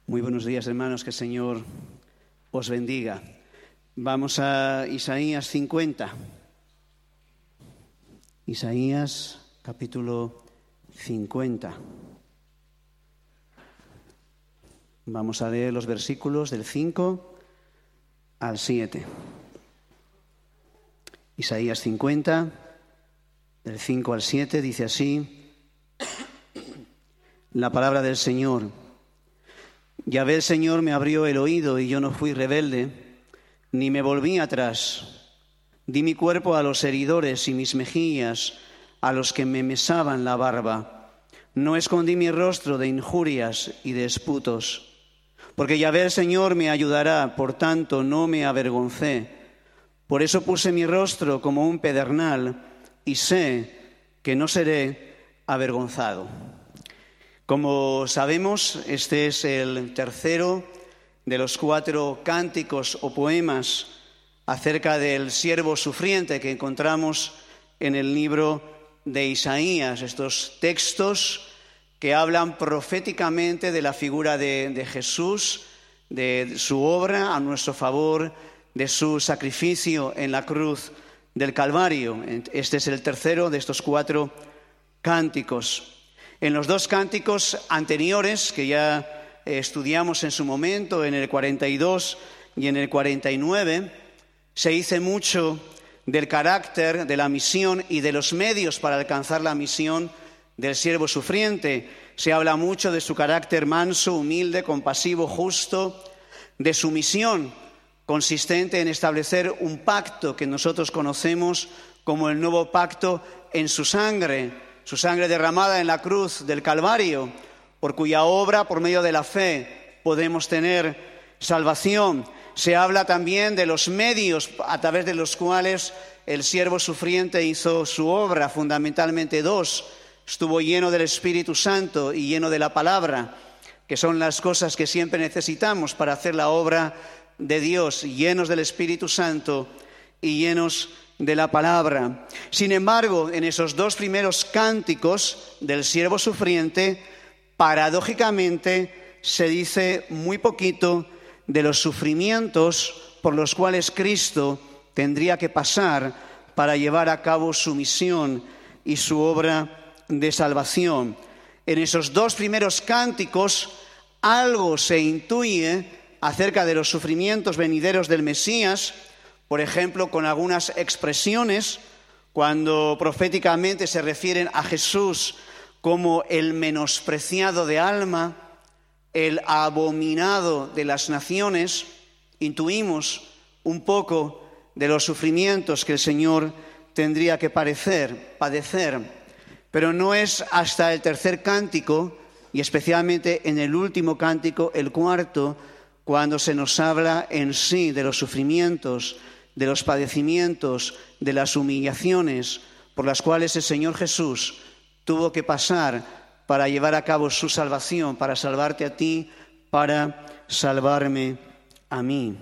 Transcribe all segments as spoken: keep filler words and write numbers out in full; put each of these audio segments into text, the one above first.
Muy buenos días, hermanos, que el Señor os bendiga. Vamos a Isaías cincuenta. Isaías capítulo cincuenta. Vamos a leer los versículos del cinco al siete. Isaías cincuenta, del cinco al siete, dice así: la palabra del Señor. Yahvé el Señor me abrió el oído y yo no fui rebelde, ni me volví atrás. Di mi cuerpo a los heridores y mis mejillas a los que me mesaban la barba. No escondí mi rostro de injurias y de esputos. Porque Yahvé el Señor me ayudará, por tanto no me avergoncé. Por eso puse mi rostro como un pedernal y sé que no seré avergonzado. Como sabemos, este es el tercero de los cuatro cánticos o poemas acerca del siervo sufriente que encontramos en el libro de Isaías. Estos textos que hablan proféticamente de la figura de, de Jesús, de su obra a nuestro favor, de su sacrificio en la cruz del Calvario. Este es el tercero de estos cuatro cánticos. En los dos cánticos anteriores, que ya estudiamos en su momento, en el cuarenta y dos y en el cuarenta y nueve, se dice mucho del carácter, de la misión y de los medios para alcanzar la misión del siervo sufriente. Se habla mucho de su carácter manso, humilde, compasivo, justo, de su misión consistente en establecer un pacto que nosotros conocemos como el nuevo pacto en su sangre. Su sangre derramada en la cruz del Calvario, por cuya obra, por medio de la fe, podemos tener salvación. Se habla también de los medios a través de los cuales el siervo sufriente hizo su obra, fundamentalmente dos. Estuvo lleno del Espíritu Santo y lleno de la palabra, que son las cosas que siempre necesitamos para hacer la obra de Dios, llenos del Espíritu Santo y llenos de la palabra. Sin embargo, en esos dos primeros cánticos del siervo sufriente, paradójicamente se dice muy poquito de los sufrimientos por los cuales Cristo tendría que pasar para llevar a cabo su misión y su obra de salvación. En esos dos primeros cánticos algo se intuye acerca de los sufrimientos venideros del Mesías. Por ejemplo, con algunas expresiones, cuando proféticamente se refieren a Jesús como el menospreciado de alma, el abominado de las naciones, intuimos un poco de los sufrimientos que el Señor tendría que padecer, padecer. Pero no es hasta el tercer cántico, y especialmente en el último cántico, el cuarto, cuando se nos habla en sí de los sufrimientos, de los padecimientos, de las humillaciones por las cuales el Señor Jesús tuvo que pasar para llevar a cabo su salvación, para salvarte a ti, para salvarme a mí.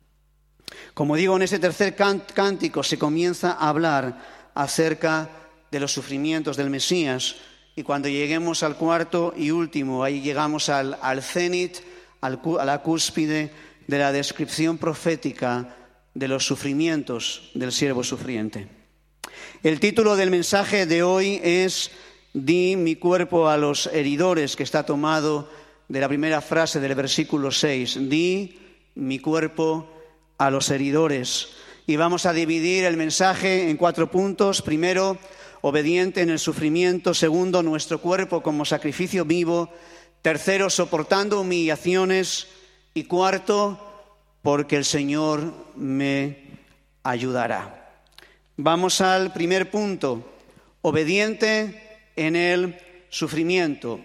Como digo, en este tercer cántico se comienza a hablar acerca de los sufrimientos del Mesías, y cuando lleguemos al cuarto y último, ahí llegamos al, al cenit, al, a la cúspide de la descripción profética de los sufrimientos del siervo sufriente. El título del mensaje de hoy es «Di mi cuerpo a los heridores», que está tomado de la primera frase del versículo seis. «Di mi cuerpo a los heridores». Y vamos a dividir el mensaje en cuatro puntos. Primero, obediente en el sufrimiento. Segundo, nuestro cuerpo como sacrificio vivo. Tercero, soportando humillaciones. Y cuarto, porque el Señor me ayudará. Vamos al primer punto, obediente en el sufrimiento.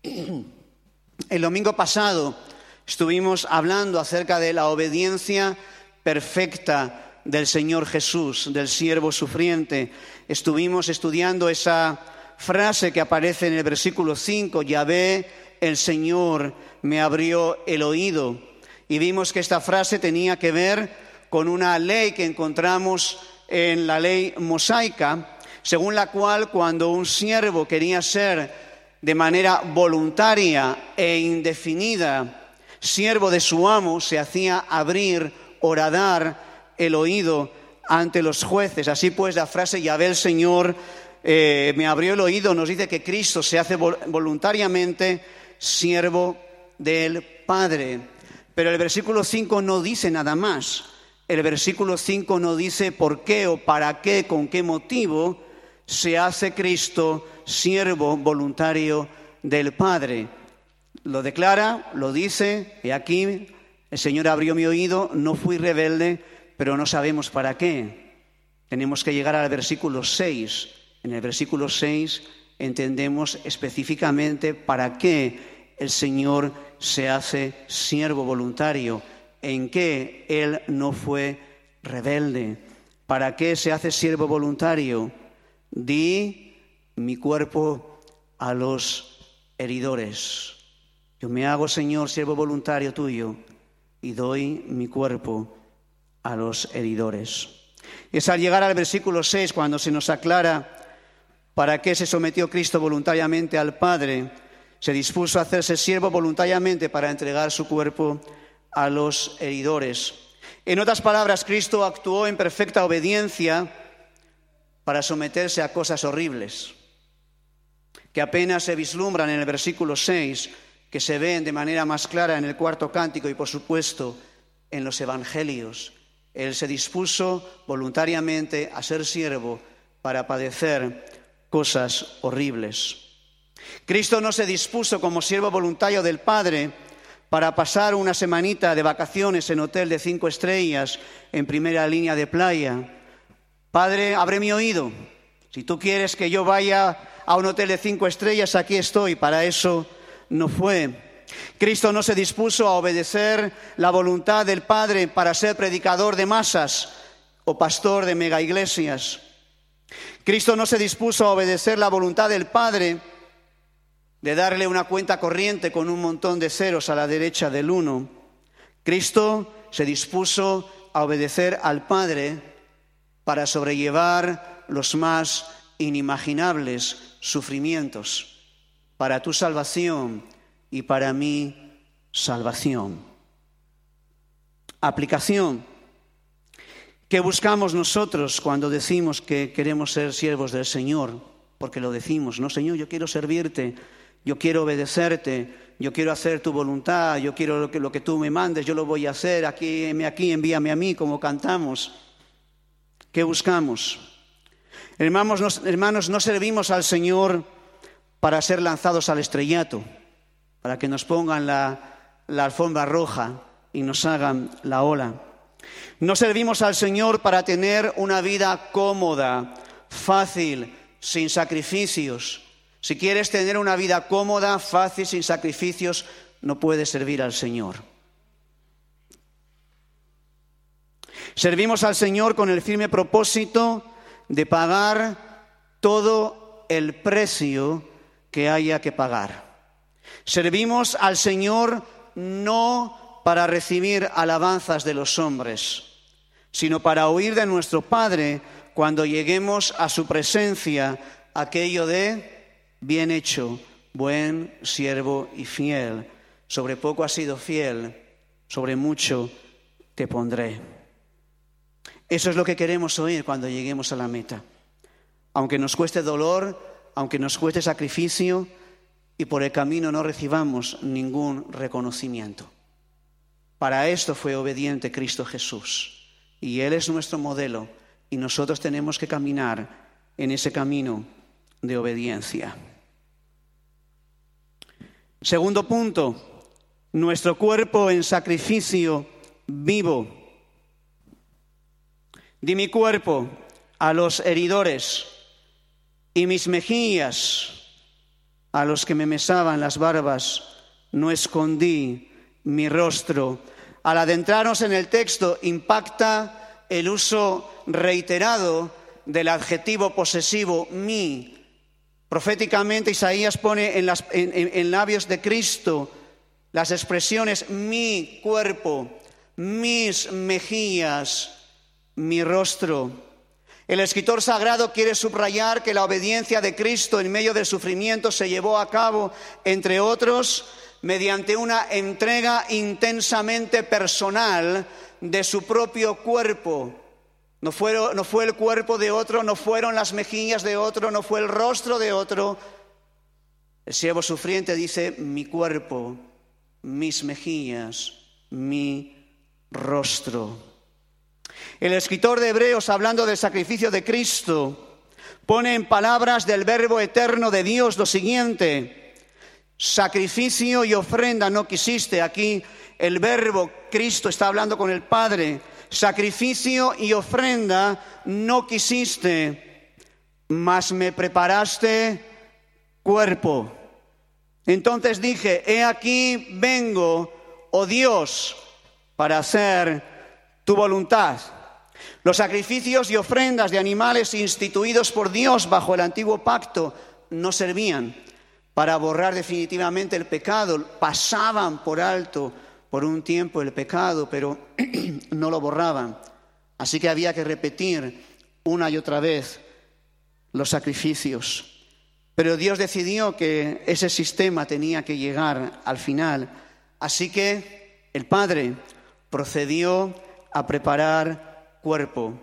El domingo pasado estuvimos hablando acerca de la obediencia perfecta del Señor Jesús, del siervo sufriente. Estuvimos estudiando esa frase que aparece en el versículo cinco, Yahvé, el Señor, me abrió el oído. Y vimos que esta frase tenía que ver con una ley que encontramos en la ley mosaica, según la cual cuando un siervo quería ser de manera voluntaria e indefinida siervo de su amo, se hacía abrir, horadar el oído ante los jueces. Así pues, la frase Yahvé el Señor eh, me abrió el oído nos dice que Cristo se hace voluntariamente siervo del Padre. Pero el versículo cinco no dice nada más. El versículo cinco no dice por qué o para qué, con qué motivo se hace Cristo siervo voluntario del Padre. Lo declara, lo dice, y aquí el Señor abrió mi oído, no fui rebelde, pero no sabemos para qué. Tenemos que llegar al versículo seis. En el versículo seis entendemos específicamente para qué el Señor se hace siervo voluntario, en qué Él no fue rebelde. ¿Para qué se hace siervo voluntario? Di mi cuerpo a los heridores. Yo me hago, Señor, siervo voluntario tuyo y doy mi cuerpo a los heridores. Es al llegar al versículo seis cuando se nos aclara para qué se sometió Cristo voluntariamente al Padre. Se dispuso a hacerse siervo voluntariamente para entregar su cuerpo a los heridores. En otras palabras, Cristo actuó en perfecta obediencia para someterse a cosas horribles, que apenas se vislumbran en el versículo seis, que se ven de manera más clara en el cuarto cántico y, por supuesto, en los evangelios. Él se dispuso voluntariamente a ser siervo para padecer cosas horribles. Cristo no se dispuso como siervo voluntario del Padre para pasar una semanita de vacaciones en hotel de cinco estrellas en primera línea de playa. Padre, abre mi oído. Si tú quieres que yo vaya a un hotel de cinco estrellas, aquí estoy. Para eso no fue. Cristo no se dispuso a obedecer la voluntad del Padre para ser predicador de masas o pastor de mega iglesias. Cristo no se dispuso a obedecer la voluntad del Padre de darle una cuenta corriente con un montón de ceros a la derecha del uno. Cristo se dispuso a obedecer al Padre para sobrellevar los más inimaginables sufrimientos para tu salvación y para mi salvación. Aplicación. ¿Qué buscamos nosotros cuando decimos que queremos ser siervos del Señor? Porque lo decimos, ¿no? Señor, yo quiero servirte, yo quiero obedecerte, yo quiero hacer tu voluntad, yo quiero lo que, lo que tú me mandes, yo lo voy a hacer, aquí, aquí, envíame a mí, como cantamos. ¿Qué buscamos? Hermanos, nos, hermanos, no servimos al Señor para ser lanzados al estrellato, para que nos pongan la, la alfombra roja y nos hagan la ola. No servimos al Señor para tener una vida cómoda, fácil, sin sacrificios. Si quieres tener una vida cómoda, fácil, sin sacrificios, no puedes servir al Señor. Servimos al Señor con el firme propósito de pagar todo el precio que haya que pagar. Servimos al Señor no para recibir alabanzas de los hombres, sino para oír de nuestro Padre cuando lleguemos a su presencia aquello de bien hecho, buen siervo y fiel. Sobre poco has sido fiel, sobre mucho te pondré. Eso es lo que queremos oír cuando lleguemos a la meta. Aunque nos cueste dolor, aunque nos cueste sacrificio y por el camino no recibamos ningún reconocimiento. Para esto fue obediente Cristo Jesús. Y Él es nuestro modelo y nosotros tenemos que caminar en ese camino de obediencia. Segundo punto, nuestro cuerpo en sacrificio vivo. Di mi cuerpo a los heridores y mis mejillas a los que me mesaban las barbas. No escondí mi rostro. Al adentrarnos en el texto impacta el uso reiterado del adjetivo posesivo mi. Proféticamente Isaías pone en, las, en, en, en labios de Cristo las expresiones mi cuerpo, mis mejillas, mi rostro. El escritor sagrado quiere subrayar que la obediencia de Cristo en medio del sufrimiento se llevó a cabo, entre otros, mediante una entrega intensamente personal de su propio cuerpo. No fue, no fue el cuerpo de otro, no fueron las mejillas de otro, no fue el rostro de otro. El siervo sufriente dice: mi cuerpo, mis mejillas, mi rostro. El escritor de Hebreos, hablando del sacrificio de Cristo, pone en palabras del Verbo eterno de Dios lo siguiente: sacrificio y ofrenda no quisiste. Aquí el Verbo, Cristo, está hablando con el Padre. Sacrificio y ofrenda no quisiste, mas me preparaste cuerpo. Entonces dije: he aquí vengo, oh Dios, para hacer tu voluntad. Los sacrificios y ofrendas de animales instituidos por Dios bajo el antiguo pacto no servían para borrar definitivamente el pecado. Pasaban por alto por un tiempo el pecado, pero no lo borraban. Así que había que repetir una y otra vez los sacrificios. Pero Dios decidió que ese sistema tenía que llegar al final. Así que el Padre procedió a preparar cuerpo,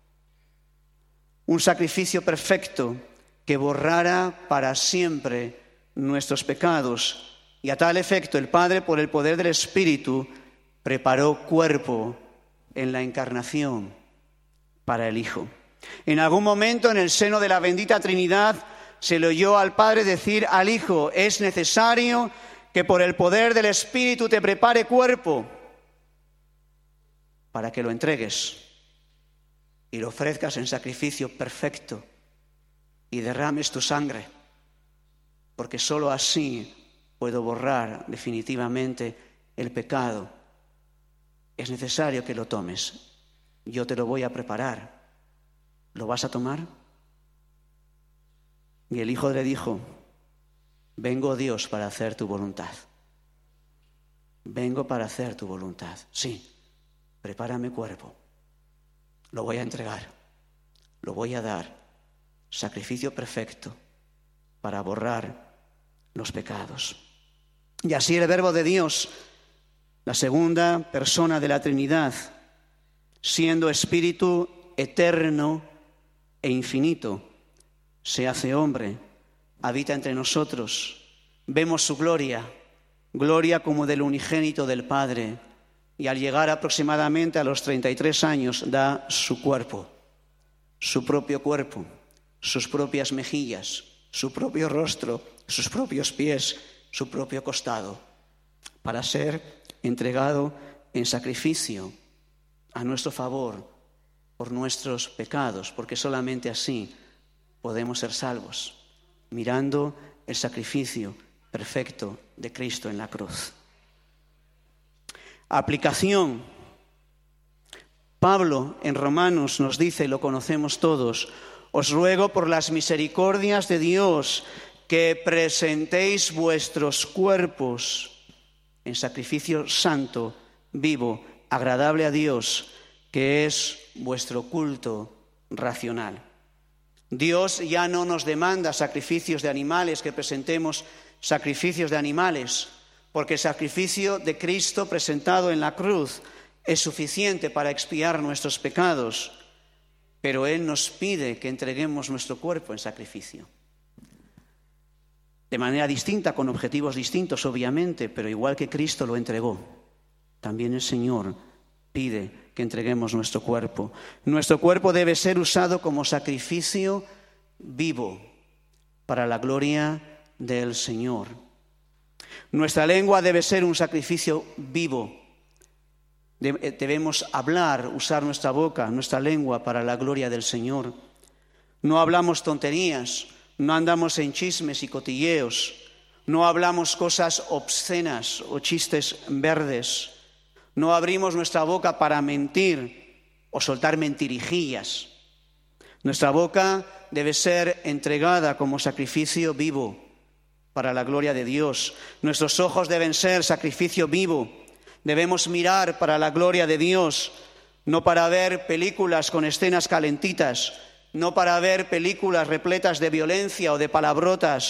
un sacrificio perfecto que borrara para siempre nuestros pecados. Y a tal efecto el Padre, por el poder del Espíritu, preparó cuerpo en la encarnación para el Hijo. En algún momento en el seno de la bendita Trinidad se le oyó al Padre decir al Hijo: es necesario que por el poder del Espíritu te prepare cuerpo para que lo entregues y lo ofrezcas en sacrificio perfecto y derrames tu sangre, porque sólo así puedo borrar definitivamente el pecado. Es necesario que lo tomes. Yo te lo voy a preparar. ¿Lo vas a tomar? Y el Hijo le dijo: vengo, Dios, para hacer tu voluntad. Vengo para hacer tu voluntad. Sí, prepárame cuerpo. Lo voy a entregar. Lo voy a dar. Sacrificio perfecto para borrar los pecados. Y así el Verbo de Dios, la segunda persona de la Trinidad, siendo Espíritu eterno e infinito, se hace hombre, habita entre nosotros. Vemos su gloria, gloria como del unigénito del Padre, y al llegar aproximadamente a los treinta y tres años da su cuerpo, su propio cuerpo, sus propias mejillas, su propio rostro, sus propios pies, su propio costado, para ser entregado en sacrificio a nuestro favor por nuestros pecados, porque solamente así podemos ser salvos, mirando el sacrificio perfecto de Cristo en la cruz. Aplicación. Pablo en Romanos nos dice, lo conocemos todos: os ruego por las misericordias de Dios que presentéis vuestros cuerpos en sacrificio santo, vivo, agradable a Dios, que es vuestro culto racional. Dios ya no nos demanda sacrificios de animales, que presentemos sacrificios de animales, porque el sacrificio de Cristo presentado en la cruz es suficiente para expiar nuestros pecados, pero Él nos pide que entreguemos nuestro cuerpo en sacrificio. De manera distinta, con objetivos distintos, obviamente, pero igual que Cristo lo entregó, también el Señor pide que entreguemos nuestro cuerpo. Nuestro cuerpo debe ser usado como sacrificio vivo para la gloria del Señor. Nuestra lengua debe ser un sacrificio vivo. Debemos hablar, usar nuestra boca, nuestra lengua para la gloria del Señor. No hablamos tonterías, no andamos en chismes y cotilleos, no hablamos cosas obscenas o chistes verdes, no abrimos nuestra boca para mentir o soltar mentirijillas. Nuestra boca debe ser entregada como sacrificio vivo para la gloria de Dios. Nuestros ojos deben ser sacrificio vivo. Debemos mirar para la gloria de Dios, no para ver películas con escenas calentitas, no para ver películas repletas de violencia o de palabrotas,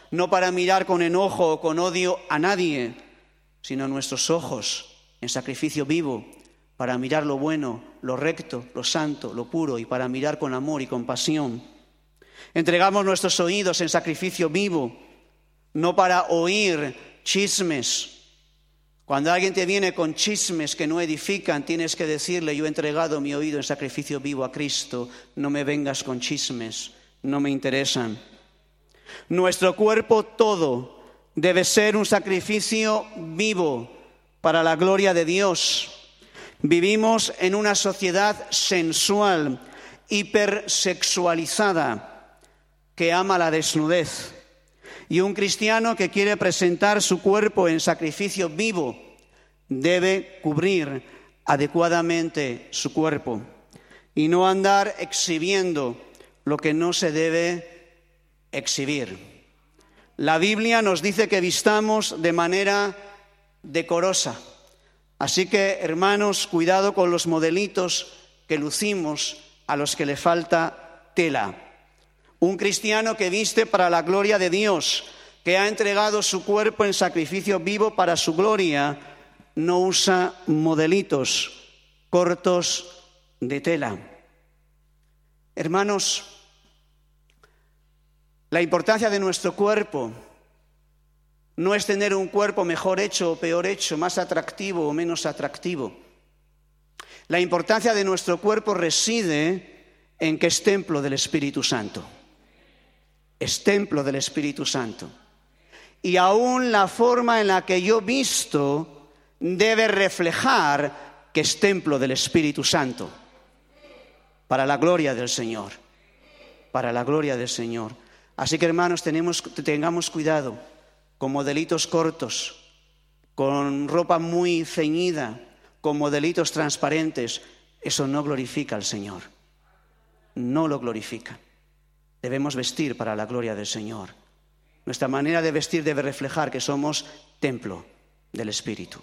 no para mirar con enojo o con odio a nadie, sino nuestros ojos en sacrificio vivo, para mirar lo bueno, lo recto, lo santo, lo puro, y para mirar con amor y compasión. Entregamos nuestros oídos en sacrificio vivo, no para oír chismes. Cuando alguien te viene con chismes que no edifican, tienes que decirle: yo he entregado mi oído en sacrificio vivo a Cristo, no me vengas con chismes, no me interesan. Nuestro cuerpo todo debe ser un sacrificio vivo para la gloria de Dios. Vivimos en una sociedad sensual, hipersexualizada, que ama la desnudez. Y un cristiano que quiere presentar su cuerpo en sacrificio vivo debe cubrir adecuadamente su cuerpo y no andar exhibiendo lo que no se debe exhibir. La Biblia nos dice que vistamos de manera decorosa. Así que, hermanos, cuidado con los modelitos que lucimos a los que le falta tela. Un cristiano que viste para la gloria de Dios, que ha entregado su cuerpo en sacrificio vivo para su gloria, no usa modelitos cortos de tela. Hermanos, la importancia de nuestro cuerpo no es tener un cuerpo mejor hecho o peor hecho, más atractivo o menos atractivo. La importancia de nuestro cuerpo reside en que es templo del Espíritu Santo. Es templo del Espíritu Santo. Y aún la forma en la que yo visto debe reflejar que es templo del Espíritu Santo. Para la gloria del Señor. Para la gloria del Señor. Así que, hermanos, tenemos, tengamos cuidado con modelitos cortos, con ropa muy ceñida, con modelitos transparentes. Eso no glorifica al Señor. No lo glorifica. Debemos vestir para la gloria del Señor. Nuestra manera de vestir debe reflejar que somos templo del Espíritu.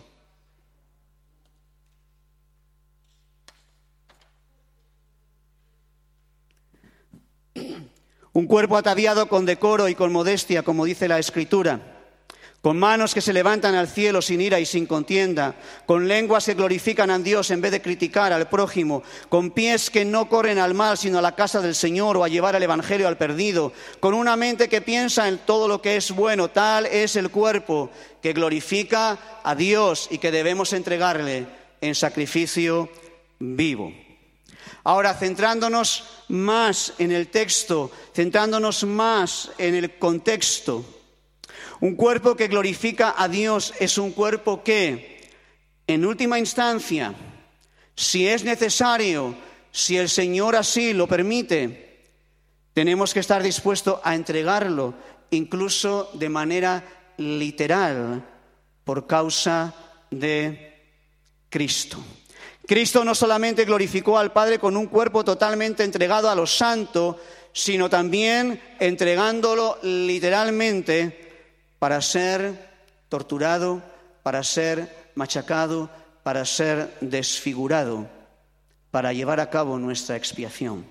Un cuerpo ataviado con decoro y con modestia, como dice la Escritura, con manos que se levantan al cielo sin ira y sin contienda, con lenguas que glorifican a Dios en vez de criticar al prójimo, con pies que no corren al mal sino a la casa del Señor o a llevar el evangelio al perdido, con una mente que piensa en todo lo que es bueno. Tal es el cuerpo que glorifica a Dios y que debemos entregarle en sacrificio vivo. Ahora, centrándonos más en el texto, centrándonos más en el contexto, un cuerpo que glorifica a Dios es un cuerpo que, en última instancia, si es necesario, si el Señor así lo permite, tenemos que estar dispuestos a entregarlo, incluso de manera literal, por causa de Cristo. Cristo no solamente glorificó al Padre con un cuerpo totalmente entregado a lo santo, sino también entregándolo literalmente para ser torturado, para ser machacado, para ser desfigurado, para llevar a cabo nuestra expiación.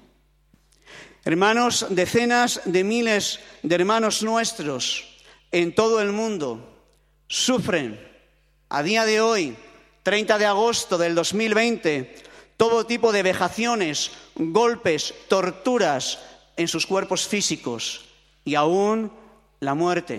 Hermanos, decenas de miles de hermanos nuestros en todo el mundo sufren a día de hoy, treinta de agosto del dos mil veinte, todo tipo de vejaciones, golpes, torturas en sus cuerpos físicos y aún la muerte.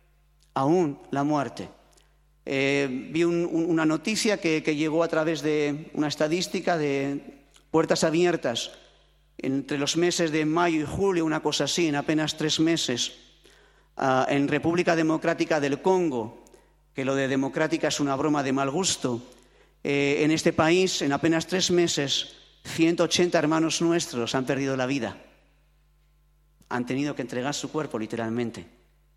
Aún la muerte. Eh, vi un, un, una noticia que, que llegó a través de una estadística de puertas abiertas entre los meses de mayo y julio, una cosa así, en apenas tres meses, uh, en República Democrática del Congo, que lo de democrática es una broma de mal gusto. Eh, en este país, en apenas tres meses, ciento ochenta hermanos nuestros han perdido la vida. Han tenido que entregar su cuerpo literalmente.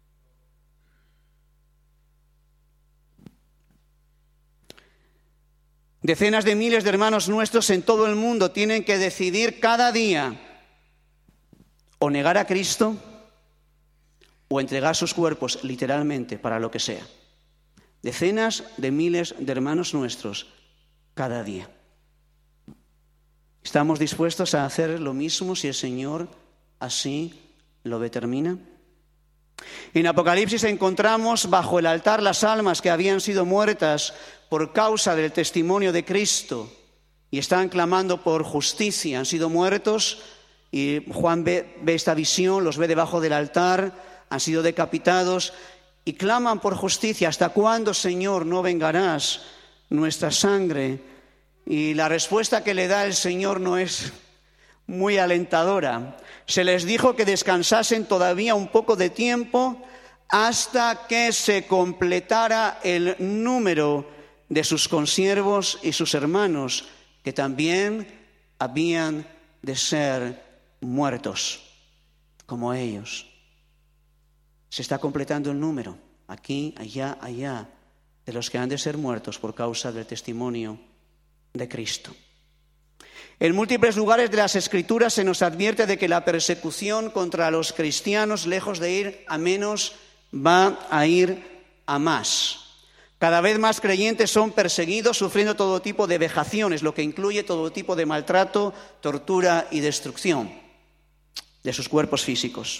Decenas de miles de hermanos nuestros en todo el mundo tienen que decidir cada día o negar a Cristo o entregar sus cuerpos literalmente para lo que sea. Decenas de miles de hermanos nuestros cada día. ¿Estamos dispuestos a hacer lo mismo si el Señor así lo determina? En Apocalipsis encontramos bajo el altar las almas que habían sido muertas por causa del testimonio de Cristo y están clamando por justicia. Han sido muertos y Juan ve, ve esta visión, los ve debajo del altar, han sido decapitados y claman por justicia. ¿Hasta cuándo, Señor, no vengarás nuestra sangre? Y la respuesta que le da el Señor no es muy alentadora. Se les dijo que descansasen todavía un poco de tiempo hasta que se completara el número de sus consiervos y sus hermanos, que también habían de ser muertos, como ellos. Se está completando el número, aquí, allá, allá, de los que han de ser muertos por causa del testimonio de Cristo. En múltiples lugares de las Escrituras se nos advierte de que la persecución contra los cristianos, lejos de ir a menos, va a ir a más. Cada vez más creyentes son perseguidos, sufriendo todo tipo de vejaciones, lo que incluye todo tipo de maltrato, tortura y destrucción de sus cuerpos físicos.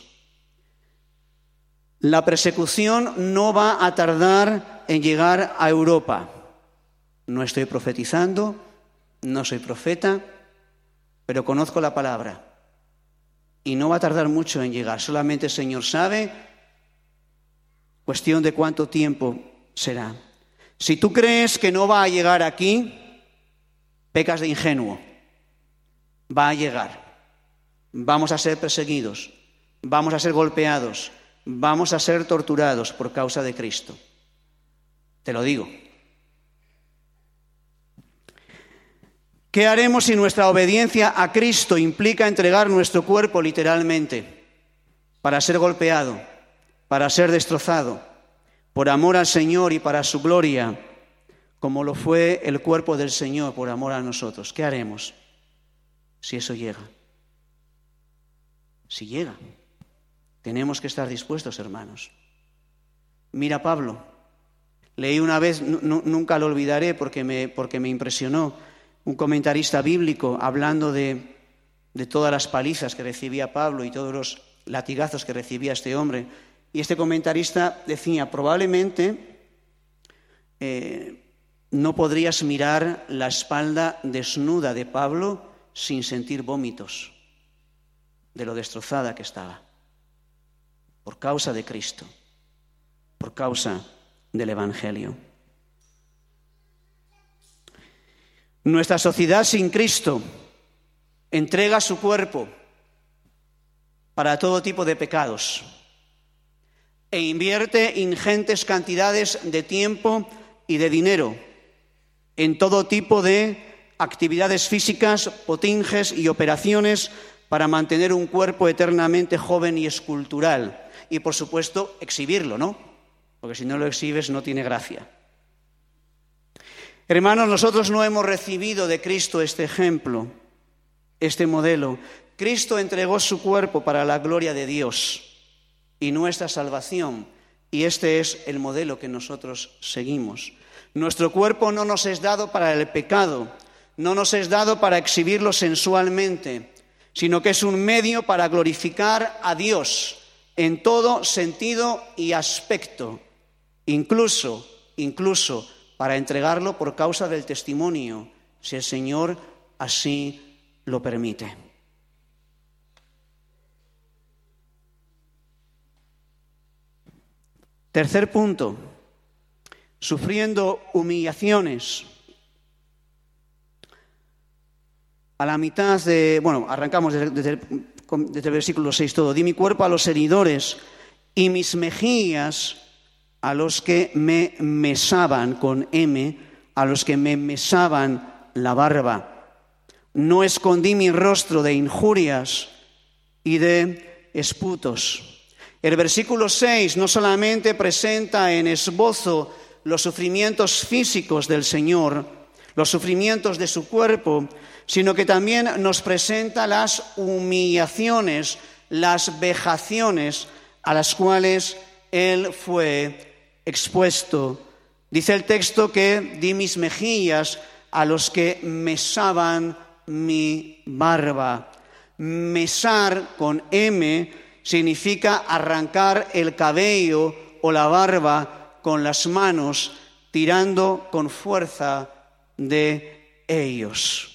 La persecución no va a tardar en llegar a Europa. No estoy profetizando, no soy profeta, pero conozco la palabra y no va a tardar mucho en llegar. Solamente el Señor sabe, cuestión de cuánto tiempo será. Si tú crees que no va a llegar aquí, pecas de ingenuo. Va a llegar. Vamos a ser perseguidos, vamos a ser golpeados, vamos a ser torturados por causa de Cristo. Te lo digo. ¿Qué haremos si nuestra obediencia a Cristo implica entregar nuestro cuerpo literalmente para ser golpeado, para ser destrozado, por amor al Señor y para su gloria, como lo fue el cuerpo del Señor por amor a nosotros? ¿Qué haremos si eso llega? Si llega, tenemos que estar dispuestos, hermanos. Mira Pablo, leí una vez, n- n- nunca lo olvidaré porque me, porque me impresionó, un comentarista bíblico hablando de, de todas las palizas que recibía Pablo y todos los latigazos que recibía este hombre. Y este comentarista decía, probablemente eh, no podrías mirar la espalda desnuda de Pablo sin sentir vómitos de lo destrozada que estaba, por causa de Cristo, por causa del Evangelio. Nuestra sociedad sin Cristo entrega su cuerpo para todo tipo de pecados e invierte ingentes cantidades de tiempo y de dinero en todo tipo de actividades físicas, potinges y operaciones para mantener un cuerpo eternamente joven y escultural. Y, por supuesto, exhibirlo, ¿no? Porque si no lo exhibes no tiene gracia. Hermanos, nosotros no hemos recibido de Cristo este ejemplo, este modelo. Cristo entregó su cuerpo para la gloria de Dios y nuestra salvación, y este es el modelo que nosotros seguimos. Nuestro cuerpo no nos es dado para el pecado, no nos es dado para exhibirlo sensualmente, sino que es un medio para glorificar a Dios en todo sentido y aspecto, incluso, incluso para entregarlo por causa del testimonio, si el Señor así lo permite. Tercer punto, sufriendo humillaciones. A la mitad de, bueno, arrancamos desde, desde, desde el versículo seis todo. Di mi cuerpo a los heridores y mis mejillas a los que me mesaban, con M, a los que me mesaban la barba. No escondí mi rostro de injurias y de esputos. El versículo seis no solamente presenta en esbozo los sufrimientos físicos del Señor, los sufrimientos de su cuerpo, sino que también nos presenta las humillaciones, las vejaciones a las cuales Él fue expuesto. Dice el texto que di mis mejillas a los que mesaban mi barba. Mesar con M significa arrancar el cabello o la barba con las manos, tirando con fuerza de ellos.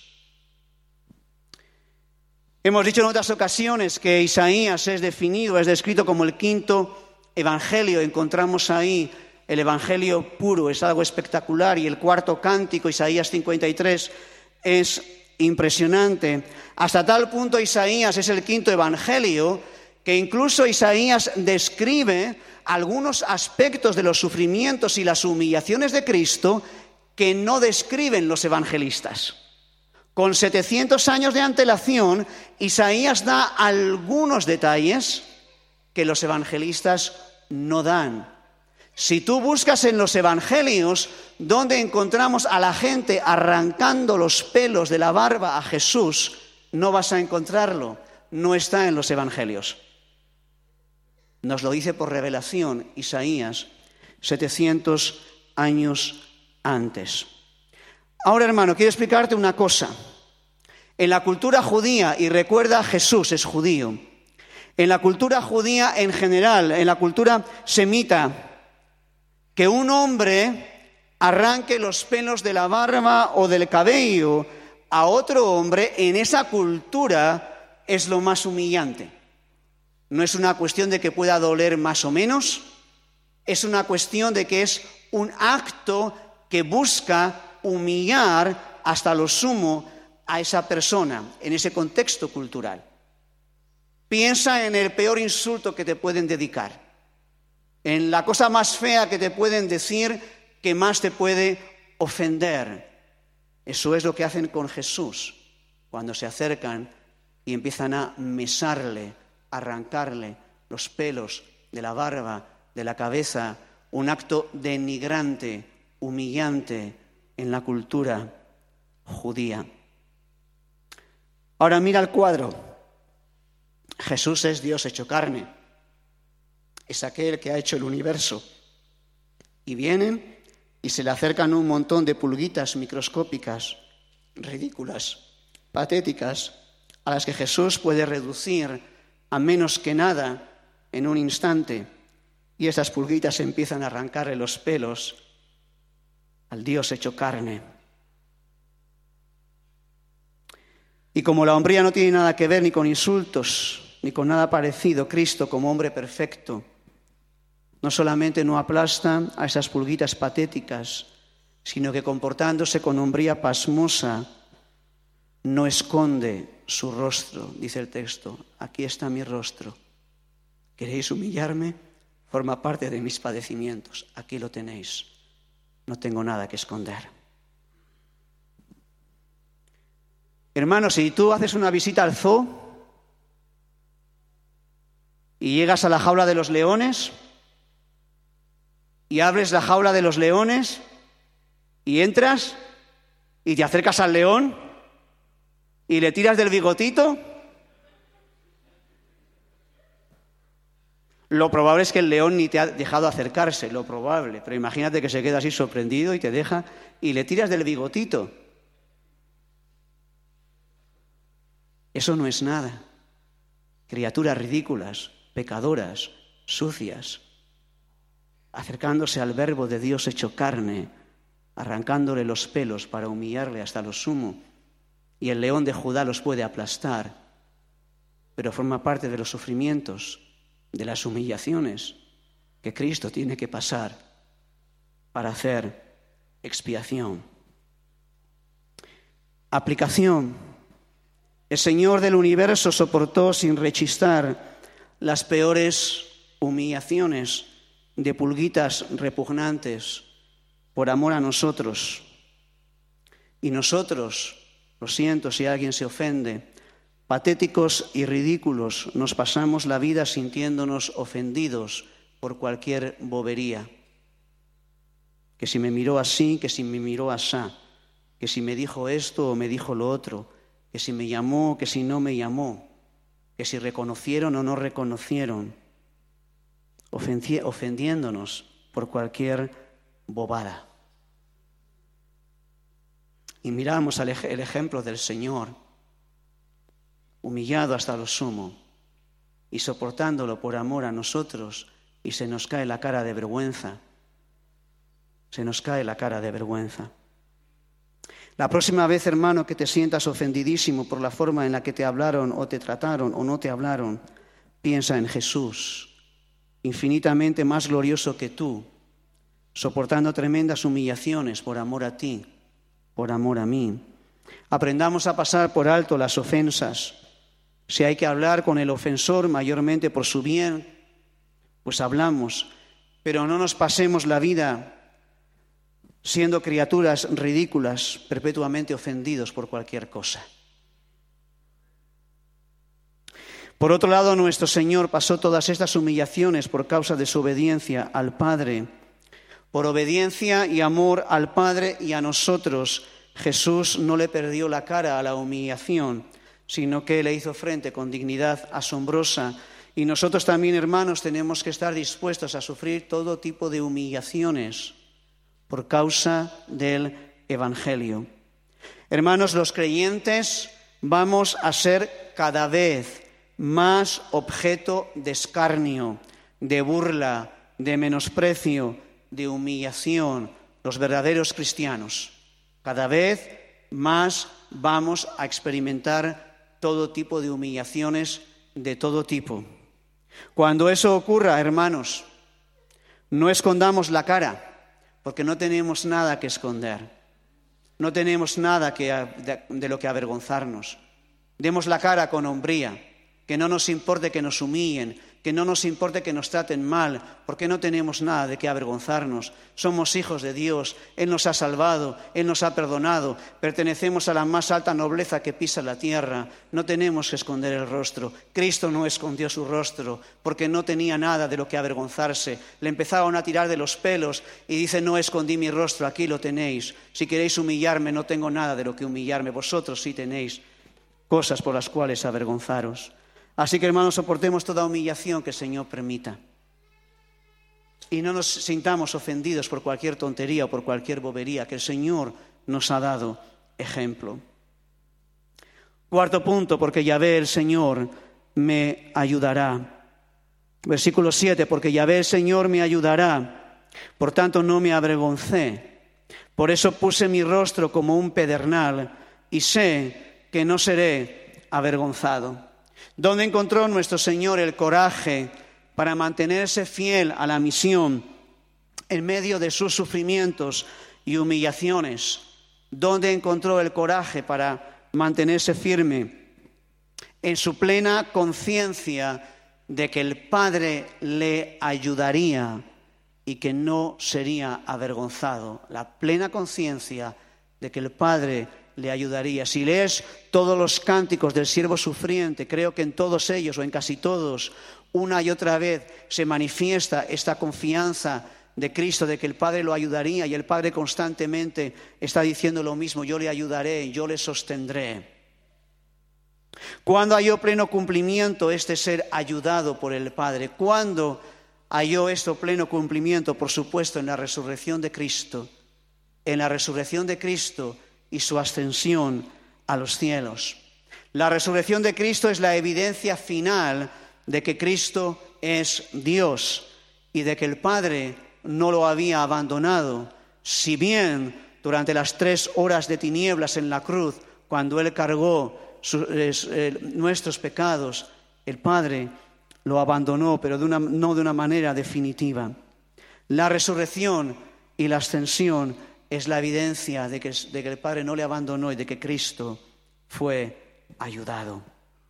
Hemos dicho en otras ocasiones que Isaías es definido, es descrito como el quinto evangelio. Encontramos ahí el evangelio puro, es algo espectacular, y el cuarto cántico, Isaías cincuenta y tres, es impresionante. Hasta tal punto Isaías es el quinto evangelio que incluso Isaías describe algunos aspectos de los sufrimientos y las humillaciones de Cristo que no describen los evangelistas. Con setecientos años de antelación, Isaías da algunos detalles que los evangelistas no dan. Si tú buscas en los evangelios donde encontramos a la gente arrancando los pelos de la barba a Jesús, no vas a encontrarlo, no está en los evangelios. Nos lo dice por revelación Isaías setecientos años antes. Ahora, hermano, quiero explicarte una cosa. En la cultura judía, y recuerda, Jesús es judío, en la cultura judía en general, en la cultura semita, que un hombre arranque los pelos de la barba o del cabello a otro hombre, en esa cultura es lo más humillante. No es una cuestión de que pueda doler más o menos, es una cuestión de que es un acto que busca humillar hasta lo sumo a esa persona en ese contexto cultural. Piensa en el peor insulto que te pueden dedicar, en la cosa más fea que te pueden decir, que más te puede ofender. Eso es lo que hacen con Jesús cuando se acercan y empiezan a mesarle, a arrancarle los pelos de la barba, de la cabeza, un acto denigrante, humillante en la cultura judía. Ahora mira el cuadro. Jesús es Dios hecho carne. Es aquel que ha hecho el universo. Y vienen y se le acercan un montón de pulguitas microscópicas, ridículas, patéticas, a las que Jesús puede reducir a menos que nada en un instante. Y esas pulguitas empiezan a arrancarle los pelos al Dios hecho carne. Y como la hombría no tiene nada que ver ni con insultos, ni con nada parecido, Cristo, como hombre perfecto, no solamente no aplasta a esas pulguitas patéticas, sino que comportándose con hombría pasmosa, no esconde su rostro, dice el texto. Aquí está mi rostro. ¿Queréis humillarme? Forma parte de mis padecimientos. Aquí lo tenéis. No tengo nada que esconder. Hermanos, si tú haces una visita al zoo y llegas a la jaula de los leones y abres la jaula de los leones y entras y te acercas al león y le tiras del bigotito, lo probable es que el león ni te ha dejado acercarse, lo probable. Pero imagínate que se queda así sorprendido y te deja y le tiras del bigotito. Eso no es nada. Criaturas ridículas, pecadoras, sucias, acercándose al Verbo de Dios hecho carne, arrancándole los pelos para humillarle hasta lo sumo. Y el león de Judá los puede aplastar, pero forma parte de los sufrimientos, de las humillaciones que Cristo tiene que pasar para hacer expiación. Aplicación. El Señor del universo soportó sin rechistar las peores humillaciones de pulguitas repugnantes por amor a nosotros. Y nosotros, lo siento si alguien se ofende, patéticos y ridículos, nos pasamos la vida sintiéndonos ofendidos por cualquier bobería. Que si me miró así, que si me miró asá, que si me dijo esto o me dijo lo otro, que si me llamó, que si no me llamó, que si reconocieron o no reconocieron, ofendiéndonos por cualquier bobada. Y miramos el ejemplo del Señor, humillado hasta lo sumo, y soportándolo por amor a nosotros, y se nos cae la cara de vergüenza. Se nos cae la cara de vergüenza. La próxima vez, hermano, que te sientas ofendidísimo por la forma en la que te hablaron o te trataron o no te hablaron, piensa en Jesús, infinitamente más glorioso que tú, soportando tremendas humillaciones por amor a ti, por amor a mí. Aprendamos a pasar por alto las ofensas. Si hay que hablar con el ofensor mayormente por su bien, pues hablamos, pero no nos pasemos la vida siendo criaturas ridículas, perpetuamente ofendidos por cualquier cosa. Por otro lado, nuestro Señor pasó todas estas humillaciones por causa de su obediencia al Padre. Por obediencia y amor al Padre y a nosotros, Jesús no le perdió la cara a la humillación, sino que le hizo frente con dignidad asombrosa. Y nosotros también, hermanos, tenemos que estar dispuestos a sufrir todo tipo de humillaciones por causa del Evangelio. Hermanos, los creyentes vamos a ser cada vez más objeto de escarnio, de burla, de menosprecio, de humillación. Los verdaderos cristianos, cada vez más vamos a experimentar todo tipo de humillaciones de todo tipo. Cuando eso ocurra, hermanos, no escondamos la cara, porque no tenemos nada que esconder, no tenemos nada que, de, de lo que avergonzarnos. Demos la cara con hombría, que no nos importe que nos humillen, que no nos importe que nos traten mal, porque no tenemos nada de qué avergonzarnos. Somos hijos de Dios, Él nos ha salvado, Él nos ha perdonado, pertenecemos a la más alta nobleza que pisa la tierra, no tenemos que esconder el rostro. Cristo no escondió su rostro porque no tenía nada de lo que avergonzarse. Le empezaron a tirar de los pelos y dice: no escondí mi rostro, aquí lo tenéis. Si queréis humillarme, no tengo nada de lo que humillarme, vosotros sí tenéis cosas por las cuales avergonzaros. Así que, hermanos, soportemos toda humillación que el Señor permita. Y no nos sintamos ofendidos por cualquier tontería o por cualquier bobería, que el Señor nos ha dado ejemplo. Cuarto punto, porque Yahvé el Señor me ayudará. Versículo siete, porque Yahvé el Señor me ayudará, por tanto no me avergoncé. Por eso puse mi rostro como un pedernal y sé que no seré avergonzado. ¿Dónde encontró nuestro Señor el coraje para mantenerse fiel a la misión en medio de sus sufrimientos y humillaciones? ¿Dónde encontró el coraje para mantenerse firme? En su plena conciencia de que el Padre le ayudaría y que no sería avergonzado. La plena conciencia de que el Padre le ayudaría. Si lees todos los cánticos del siervo sufriente, creo que en todos ellos o en casi todos, una y otra vez se manifiesta esta confianza de Cristo, de que el Padre lo ayudaría, y el Padre constantemente está diciendo lo mismo: yo le ayudaré, yo le sostendré. ¿Cuándo halló pleno cumplimiento este ser ayudado por el Padre? ¿Cuándo halló esto pleno cumplimiento? Por supuesto, en la resurrección de Cristo, en la resurrección de Cristo y su ascensión a los cielos. La resurrección de Cristo es la evidencia final de que Cristo es Dios y de que el Padre no lo había abandonado. Si bien durante las tres horas de tinieblas en la cruz, cuando Él cargó su, eh, nuestros pecados, el Padre lo abandonó, pero de una, no de una manera definitiva. La resurrección y la ascensión es la evidencia de que, de que el Padre no le abandonó y de que Cristo fue ayudado.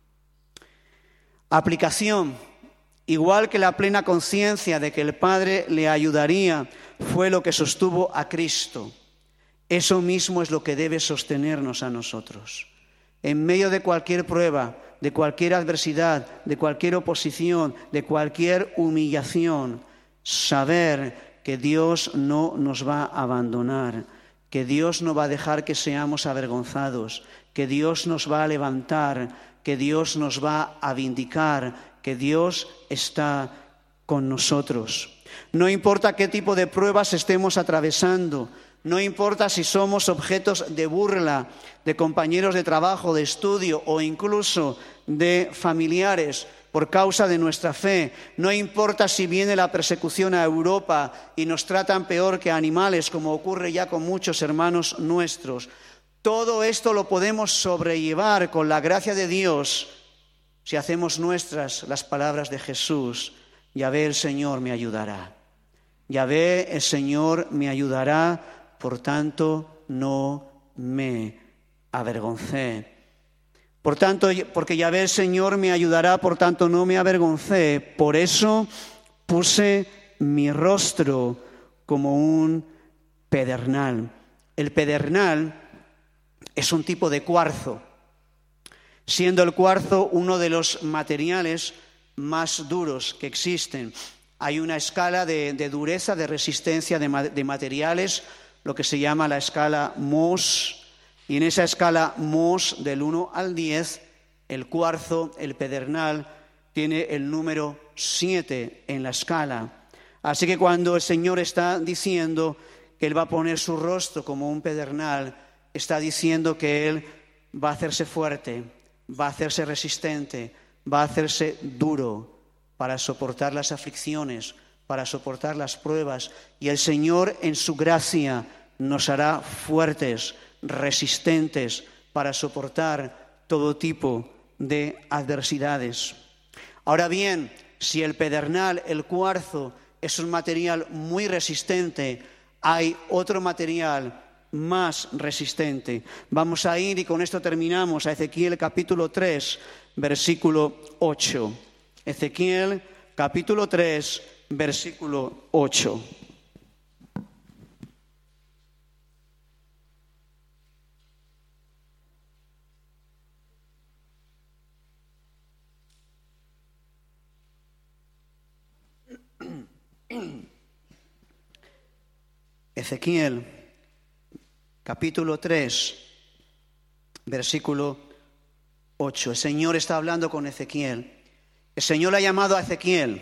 Aplicación. Igual que la plena conciencia de que el Padre le ayudaría fue lo que sostuvo a Cristo, eso mismo es lo que debe sostenernos a nosotros. En medio de cualquier prueba, de cualquier adversidad, de cualquier oposición, de cualquier humillación, saber que Dios no nos va a abandonar, que Dios no va a dejar que seamos avergonzados, que Dios nos va a levantar, que Dios nos va a vindicar, que Dios está con nosotros. No importa qué tipo de pruebas estemos atravesando, no importa si somos objetos de burla de compañeros de trabajo, de estudio o incluso de familiares, por causa de nuestra fe. No importa si viene la persecución a Europa y nos tratan peor que animales, como ocurre ya con muchos hermanos nuestros. Todo esto lo podemos sobrellevar con la gracia de Dios si hacemos nuestras las palabras de Jesús. Yahvé el Señor me ayudará. Yahvé el Señor me ayudará, por tanto no me avergoncé. Por tanto, porque Yahvé el Señor me ayudará, por tanto no me avergoncé. Por eso puse mi rostro como un pedernal. El pedernal es un tipo de cuarzo, siendo el cuarzo uno de los materiales más duros que existen. Hay una escala de, de dureza, de resistencia de, de materiales, lo que se llama la escala Mohs, y en esa escala Mohs del uno al diez, el cuarzo, el pedernal, tiene el número siete en la escala. Así que cuando el Señor está diciendo que Él va a poner su rostro como un pedernal, está diciendo que Él va a hacerse fuerte, va a hacerse resistente, va a hacerse duro para soportar las aflicciones, para soportar las pruebas. Y el Señor en su gracia nos hará fuertes, resistentes para soportar todo tipo de adversidades. Ahora bien, si el pedernal, el cuarzo, es un material muy resistente, hay otro material más resistente. Vamos a ir, y con esto terminamos, a Ezequiel capítulo tres, versículo ocho. Ezequiel capítulo tres, versículo ocho. Ezequiel capítulo tres, versículo ocho. El Señor está hablando con Ezequiel. El Señor le ha llamado a Ezequiel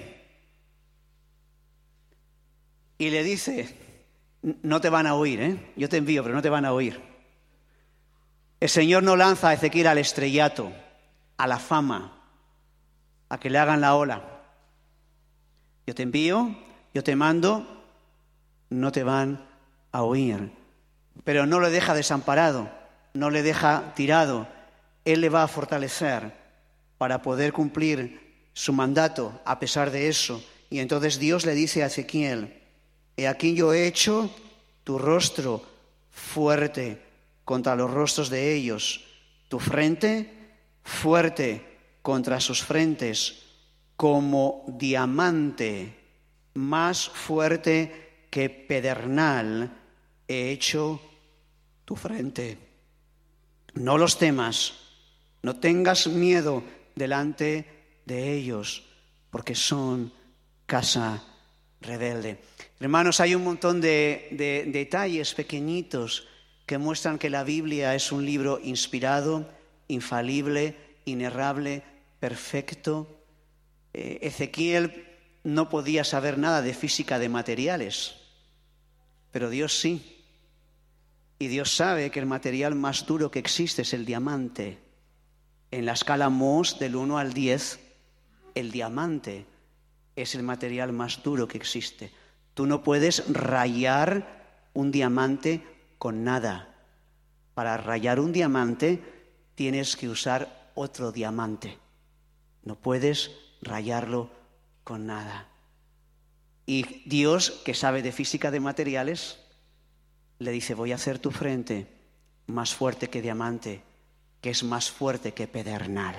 y le dice: no te van a oír, ¿eh? Yo te envío, pero no te van a oír. El Señor no lanza a Ezequiel al estrellato, a la fama, a que le hagan la ola. Yo te envío, yo te mando, no te van a oír. Pero no le deja desamparado, no le deja tirado. Él le va a fortalecer para poder cumplir su mandato a pesar de eso. Y entonces Dios le dice a Ezequiel: he aquí yo he hecho tu rostro fuerte contra los rostros de ellos, tu frente fuerte contra sus frentes, como diamante, más fuerte que pedernal he hecho tu frente. No los temas, no tengas miedo delante de ellos, porque son casa rebelde. Hermanos, hay un montón de, de, de detalles pequeñitos que muestran que la Biblia es un libro inspirado, infalible, inerrable, perfecto. Eh, Ezequiel no podía saber nada de física de materiales, pero Dios sí. Y Dios sabe que el material más duro que existe es el diamante. En la escala Mohs del uno al diez, el diamante es el material más duro que existe. Tú no puedes rayar un diamante con nada. Para rayar un diamante tienes que usar otro diamante. No puedes rayarlo con nada. Y Dios, que sabe de física de materiales, le dice: voy a hacer tu frente más fuerte que diamante, que es más fuerte que pedernal.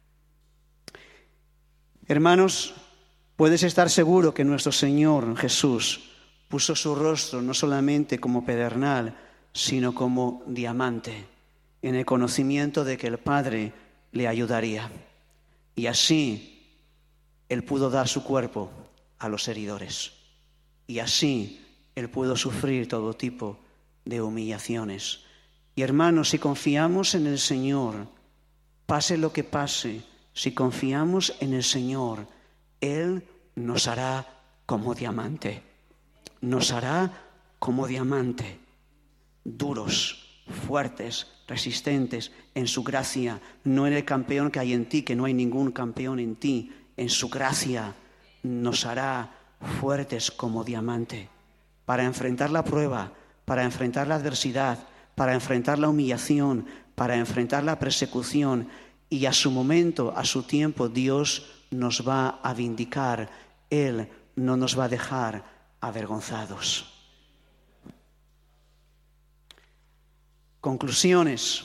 Hermanos, puedes estar seguro que nuestro Señor Jesús puso su rostro no solamente como pedernal, sino como diamante, en el conocimiento de que el Padre le ayudaría. Y así Él pudo dar su cuerpo a los heridores. Y así Él pudo sufrir todo tipo de humillaciones. Y hermanos, si confiamos en el Señor, pase lo que pase, si confiamos en el Señor, Él nos hará como diamante. Nos hará como diamante, duros, fuertes, resistentes, en su gracia, no en el campeón que hay en ti, que no hay ningún campeón en ti. En su gracia nos hará fuertes como diamante para enfrentar la prueba, para enfrentar la adversidad, para enfrentar la humillación, para enfrentar la persecución, y a su momento, a su tiempo, Dios nos va a vindicar. Él no nos va a dejar avergonzados. Conclusiones.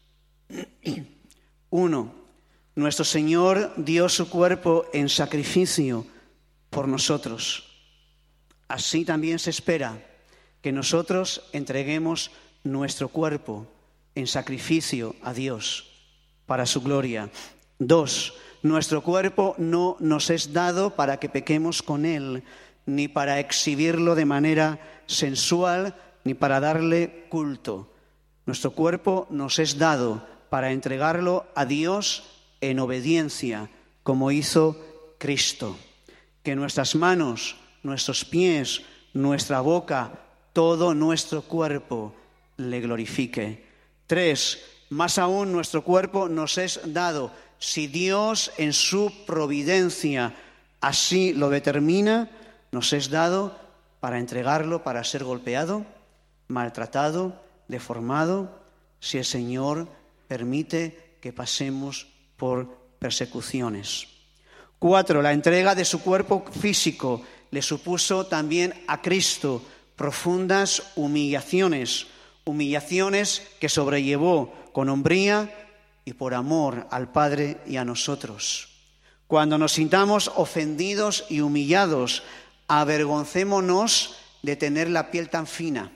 Uno, nuestro Señor dio su cuerpo en sacrificio por nosotros. Así también se espera que nosotros entreguemos nuestro cuerpo en sacrificio a Dios para su gloria. Dos, nuestro cuerpo no nos es dado para que pequemos con él, ni para exhibirlo de manera sensual, ni para darle culto. Nuestro cuerpo nos es dado para entregarlo a Dios en obediencia, como hizo Cristo. Que nuestras manos, nuestros pies, nuestra boca, todo nuestro cuerpo le glorifique. Tres, más aún nuestro cuerpo nos es dado, si Dios en su providencia así lo determina, nos es dado para entregarlo, para ser golpeado, maltratado, deformado, si el Señor permite que pasemos por persecuciones. Cuatro, la entrega de su cuerpo físico le supuso también a Cristo profundas humillaciones, humillaciones que sobrellevó con hombría y por amor al Padre y a nosotros. Cuando nos sintamos ofendidos y humillados, avergoncémonos de tener la piel tan fina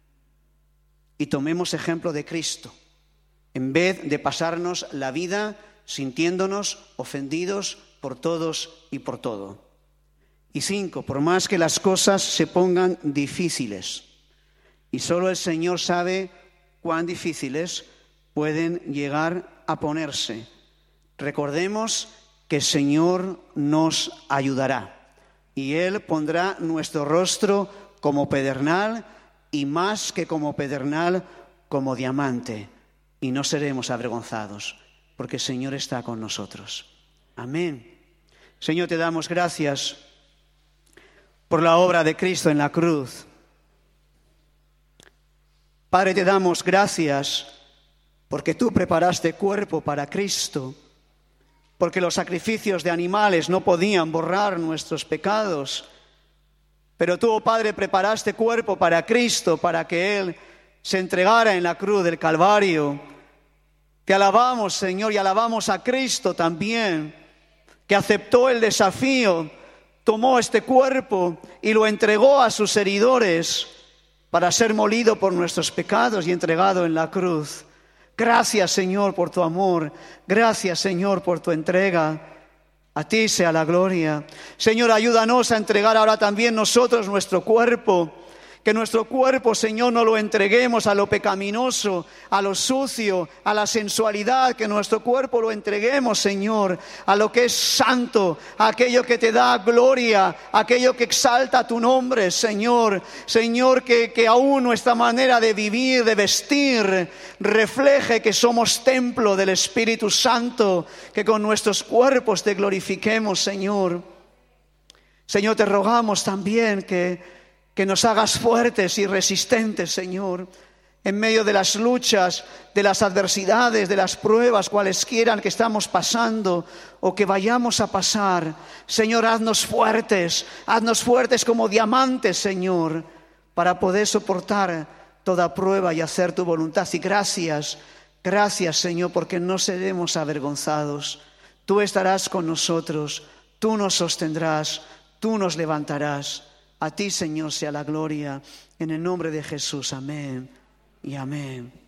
y tomemos ejemplo de Cristo, en vez de pasarnos la vida sintiéndonos ofendidos por todos y por todo. Y cinco, por más que las cosas se pongan difíciles, y solo el Señor sabe cuán difíciles pueden llegar a ponerse, recordemos que el Señor nos ayudará y Él pondrá nuestro rostro como pedernal y más que como pedernal, como diamante, y no seremos avergonzados porque el Señor está con nosotros. Amén. Señor, te damos gracias por la obra de Cristo en la cruz. Padre, te damos gracias porque tú preparaste cuerpo para Cristo, porque los sacrificios de animales no podían borrar nuestros pecados, pero tú, oh Padre, preparaste cuerpo para Cristo, para que Él se entregara en la cruz del Calvario. Te alabamos, Señor, y alabamos a Cristo también, que aceptó el desafío, tomó este cuerpo y lo entregó a sus heridores para ser molido por nuestros pecados y entregado en la cruz. Gracias, Señor, por tu amor. Gracias, Señor, por tu entrega. A ti sea la gloria. Señor, ayúdanos a entregar ahora también nosotros nuestro cuerpo. Que nuestro cuerpo, Señor, no lo entreguemos a lo pecaminoso, a lo sucio, a la sensualidad. Que nuestro cuerpo lo entreguemos, Señor, a lo que es santo, a aquello que te da gloria, a aquello que exalta tu nombre, Señor. Señor, que, que aún nuestra manera de vivir, de vestir, refleje que somos templo del Espíritu Santo. Que con nuestros cuerpos te glorifiquemos, Señor. Señor, te rogamos también que... que nos hagas fuertes y resistentes, Señor, en medio de las luchas, de las adversidades, de las pruebas, cualesquiera que estamos pasando o que vayamos a pasar. Señor, haznos fuertes, haznos fuertes como diamantes, Señor, para poder soportar toda prueba y hacer tu voluntad. Y gracias, gracias, Señor, porque no seremos avergonzados. Tú estarás con nosotros, tú nos sostendrás, tú nos levantarás. A ti, Señor, sea la gloria, en el nombre de Jesús. Amén y amén.